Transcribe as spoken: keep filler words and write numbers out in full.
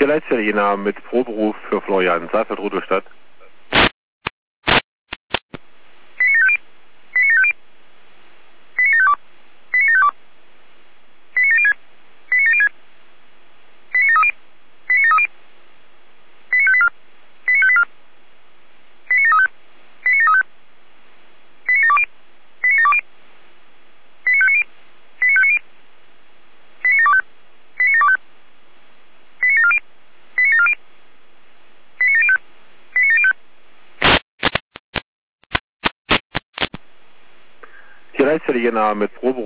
Hier Leitstelle Jena mit Proberuf für Florian Seifert, Rudolstadt. Hier Leitstelle Jena mit Proberuf